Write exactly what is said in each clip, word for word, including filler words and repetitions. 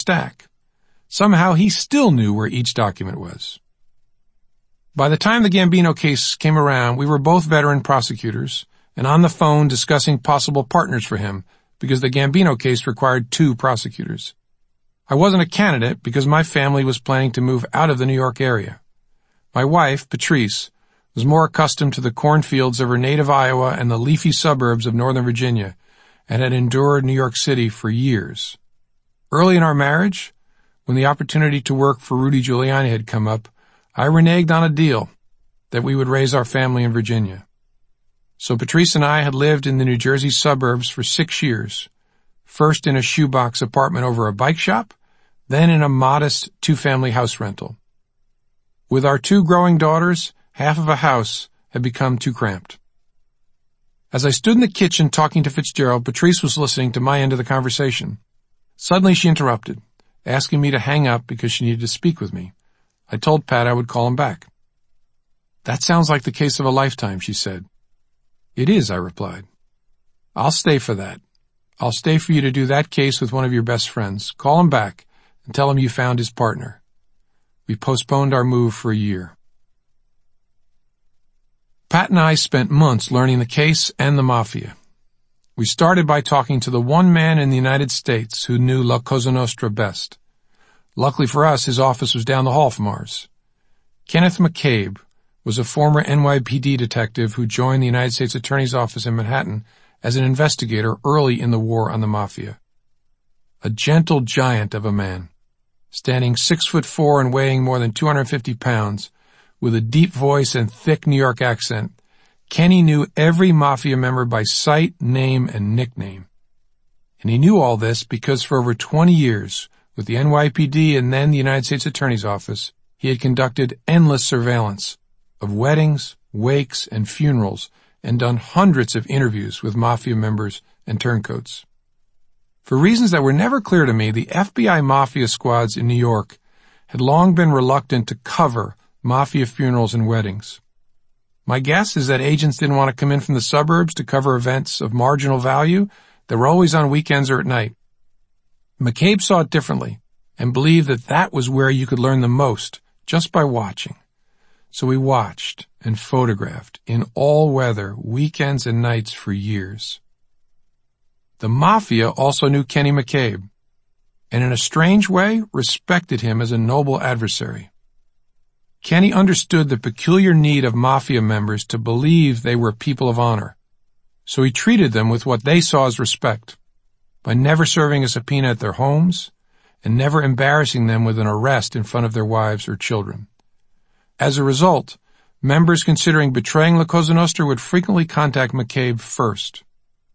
stack. Somehow he still knew where each document was. By the time the Gambino case came around, we were both veteran prosecutors and on the phone discussing possible partners for him because the Gambino case required two prosecutors. I wasn't a candidate because my family was planning to move out of the New York area. My wife, Patrice, was more accustomed to the cornfields of her native Iowa and the leafy suburbs of Northern Virginia and had endured New York City for years. Early in our marriage, when the opportunity to work for Rudy Giuliani had come up, I reneged on a deal that we would raise our family in Virginia. So Patrice and I had lived in the New Jersey suburbs for six years, first in a shoebox apartment over a bike shop, then in a modest two-family house rental. With our two growing daughters, half of a house had become too cramped. As I stood in the kitchen talking to Fitzgerald, Patrice was listening to my end of the conversation. Suddenly she interrupted, asking me to hang up because she needed to speak with me. I told Pat I would call him back. "That sounds like the case of a lifetime," she said. "It is," I replied. "I'll stay for that. I'll stay for you to do that case with one of your best friends. Call him back and tell him you found his partner." We postponed our move for a year. Pat and I spent months learning the case and the Mafia. We started by talking to the one man in the United States who knew La Cosa Nostra best. Luckily for us, his office was down the hall from ours. Kenneth McCabe was a former N Y P D detective who joined the United States Attorney's Office in Manhattan as an investigator early in the war on the Mafia. A gentle giant of a man, standing six foot four and weighing more than two hundred fifty pounds, with a deep voice and thick New York accent, Kenny knew every Mafia member by sight, name, and nickname. And he knew all this because for over twenty years, with the N Y P D and then the United States Attorney's Office, he had conducted endless surveillance of weddings, wakes, and funerals, and done hundreds of interviews with Mafia members and turncoats. For reasons that were never clear to me, the F B I Mafia squads in New York had long been reluctant to cover Mafia funerals and weddings. My guess is that agents didn't want to come in from the suburbs to cover events of marginal value that were always on weekends or at night. McCabe saw it differently and believed that that was where you could learn the most, just by watching. So we watched and photographed in all weather, weekends and nights for years. The Mafia also knew Kenny McCabe, and in a strange way respected him as a noble adversary. Kenny understood the peculiar need of Mafia members to believe they were people of honor, so he treated them with what they saw as respect, by never serving a subpoena at their homes and never embarrassing them with an arrest in front of their wives or children. As a result, members considering betraying La Cosa Nostra would frequently contact McCabe first.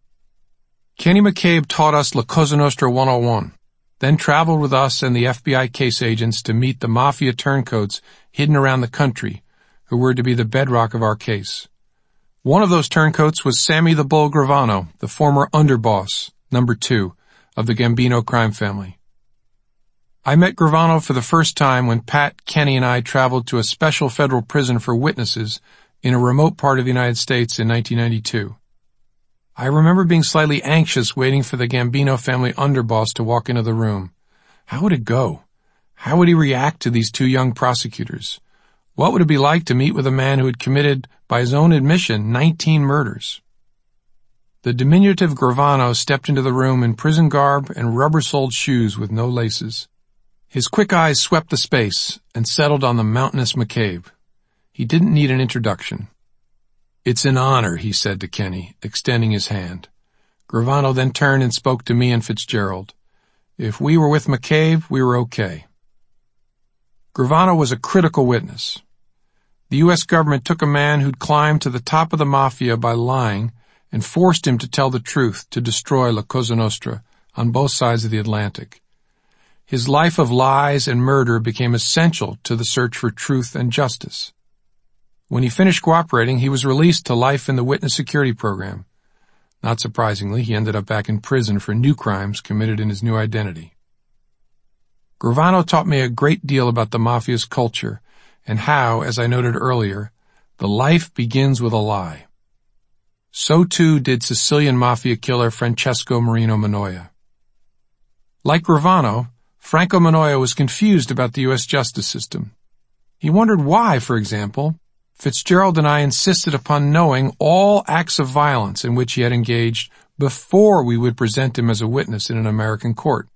Kenny McCabe taught us La Cosa Nostra one oh one, then traveled with us and the F B I case agents to meet the Mafia turncoats hidden around the country who were to be the bedrock of our case. One of those turncoats was Sammy the Bull Gravano, the former underboss, number two, of the Gambino crime family. I met Gravano for the first time when Pat, Kenny, and I traveled to a special federal prison for witnesses in a remote part of the United States in nineteen ninety-two. I remember being slightly anxious waiting for the Gambino family underboss to walk into the room. How would it go? How would he react to these two young prosecutors? What would it be like to meet with a man who had committed, by his own admission, nineteen murders? The diminutive Gravano stepped into the room in prison garb and rubber-soled shoes with no laces. His quick eyes swept the space and settled on the mountainous McCabe. He didn't need an introduction. "It's an honor," he said to Kenny, extending his hand. Gravano then turned and spoke to me and Fitzgerald. If we were with McCabe, we were okay. Gravano was a critical witness. The U S government took a man who'd climbed to the top of the Mafia by lying and forced him to tell the truth to destroy La Cosa Nostra on both sides of the Atlantic. His life of lies and murder became essential to the search for truth and justice. When he finished cooperating, he was released to life in the Witness Security Program. Not surprisingly, he ended up back in prison for new crimes committed in his new identity. Gravano taught me a great deal about the Mafia's culture and how, as I noted earlier, the life begins with a lie. So too did Sicilian Mafia killer Francesco Marino Manoia. Like Gravano, Franco Manoia was confused about the U S justice system. He wondered why, for example, Fitzgerald and I insisted upon knowing all acts of violence in which he had engaged before we would present him as a witness in an American court.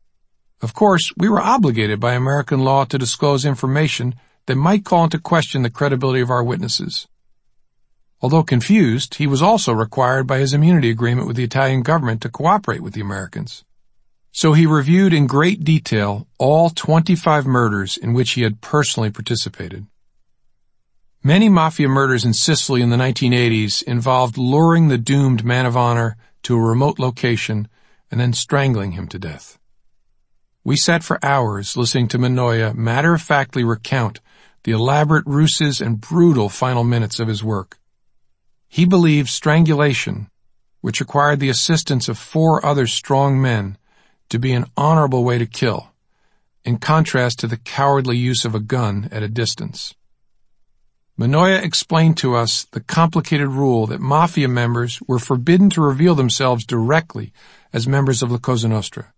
Of course, we were obligated by American law to disclose information that might call into question the credibility of our witnesses. Although confused, he was also required by his immunity agreement with the Italian government to cooperate with the Americans. So he reviewed in great detail all twenty-five murders in which he had personally participated. Many mafia murders in Sicily in the nineteen eighties involved luring the doomed man of honor to a remote location and then strangling him to death. We sat for hours listening to Manoia matter-of-factly recount the elaborate ruses and brutal final minutes of his work. He believed strangulation, which required the assistance of four other strong men, to be an honorable way to kill, in contrast to the cowardly use of a gun at a distance. Manoia explained to us the complicated rule that mafia members were forbidden to reveal themselves directly as members of La Cosa Nostra.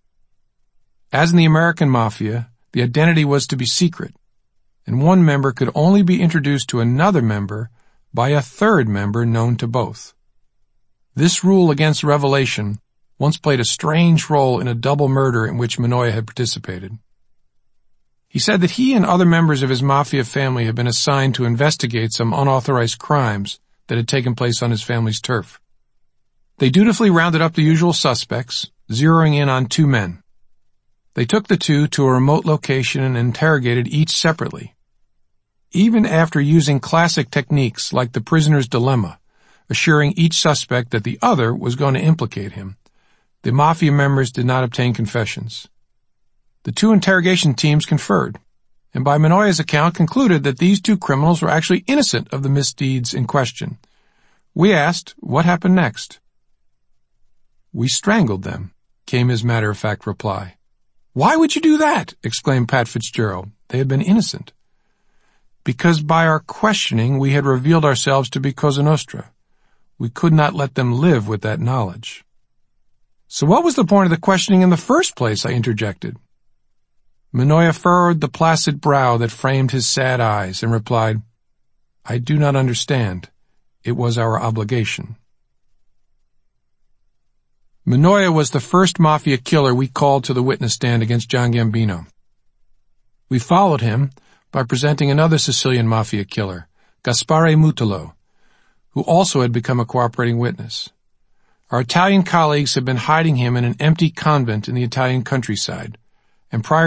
As in the American mafia, the identity was to be secret, and one member could only be introduced to another member by a third member known to both. This rule against revelation once played a strange role in a double murder in which Manoia had participated. He said that he and other members of his mafia family had been assigned to investigate some unauthorized crimes that had taken place on his family's turf. They dutifully rounded up the usual suspects, zeroing in on two men. They took the two to a remote location and interrogated each separately. Even after using classic techniques like the prisoner's dilemma, assuring each suspect that the other was going to implicate him, the mafia members did not obtain confessions. The two interrogation teams conferred, and by Manoia's account concluded that these two criminals were actually innocent of the misdeeds in question. We asked, what happened next? "We strangled them," came his matter-of-fact reply. "Why would you do that?" exclaimed Pat Fitzgerald. They had been innocent. "Because by our questioning we had revealed ourselves to be Cosa Nostra. We could not let them live with that knowledge." "So what was the point of the questioning in the first place?" I interjected. Manoia furrowed the placid brow that framed his sad eyes and replied, "I do not understand. It was our obligation." Manoia was the first mafia killer we called to the witness stand against John Gambino. We followed him by presenting another Sicilian mafia killer, Gaspare Mutolo, who also had become a cooperating witness. Our Italian colleagues had been hiding him in an empty convent in the Italian countryside, and prior